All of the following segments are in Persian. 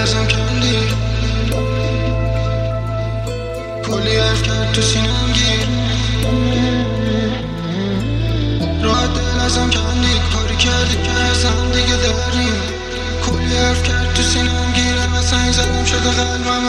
ازم کندی، کلی حرف کرد تو سینم گیر، راحت دل ازم کندی، کاری کردی که ازم دیگه داریم، کلی حرف کرد تو سینم گیره و سنگ زدم شده قلبم.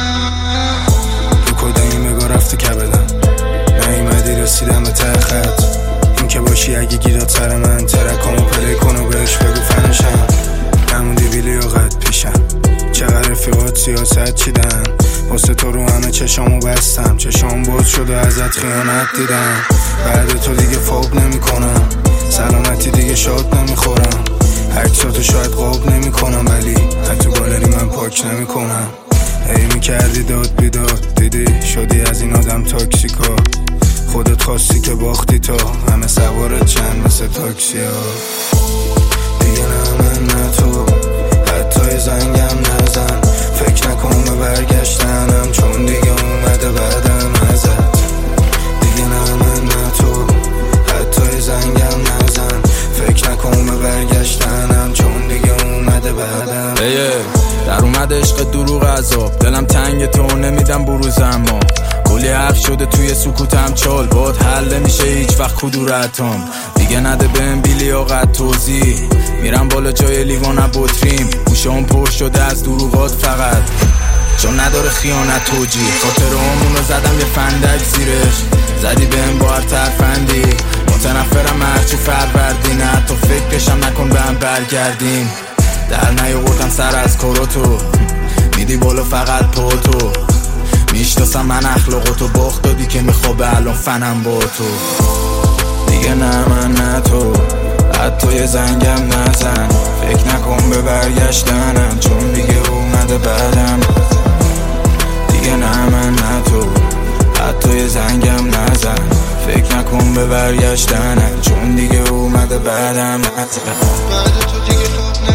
تو کدومی مگا رفتی کبدم، نیومدی رسیدم به ته خط، این که باشی اگه گیرات سر من، ترکامو پلی کن و بهش بگو فنشم، نموندی بیلی و قد پیشم، چقدر رفیقات سیاست چیدن، واسه تو رو همه چشامو بستم، چشام باز شد و ازت خیانت دیدم، بعد تو دیگه فوق نمی کنم، سلامتی دیگه شاد نمیخورم، عکساتو شاید قاب نمی کنم ولی حتی گالری من پاک نمی کنم. هی میکردی داد بیداد، دیدی شدی از این آدم تاکسیکا، خودت خواستی که باختی تا همه سوارت چند مثل تاکسی ها. دیگه نه من نه تو، حتی زنگم نزن، فکر نکن به برگشتنم چون دیگه اومده بعدم ازت. دیگه نه من نه تو، حتی زنگم نزن، فکر نکن به برگشتنم چون دیگه اومده بعدم. در اومد عشق دروغ عذاب، دلم تنگ تو نمیدم بروز، اما کلی حرف شده توی سکوتم، چال باد حل نمیشه هیچ وقت کدورتم، دیگه نده بهم بیلیاقت توضیح، میرم بالا جای لیوان بطریم، گوشام پر شده از دروغات فقط چون نداره خیانت توجیه، خاطرامونو زدم یه فندک زیرش، زدی بهم با هر ترفندی، متنفرم هرچی فروردی، نه تو فکرشم نکن به هم برگردیم، در نیاوردم سر از کاراتو، میدی بالا فقط پاتو، میشناسم من اخلاقاتو، باخت دادی که میخوابه الان فنم با تو. دیگه نه من نه تو، حتی یه زنگم نزن، فکر نکن به برگشتنم چون دیگه اومده بعدم. دیگه نه من نه تو، حتی یه زنگم نزن، فکر نکن به برگشتنم چون دیگه اومده بعدم. بعد تو دیگه خواب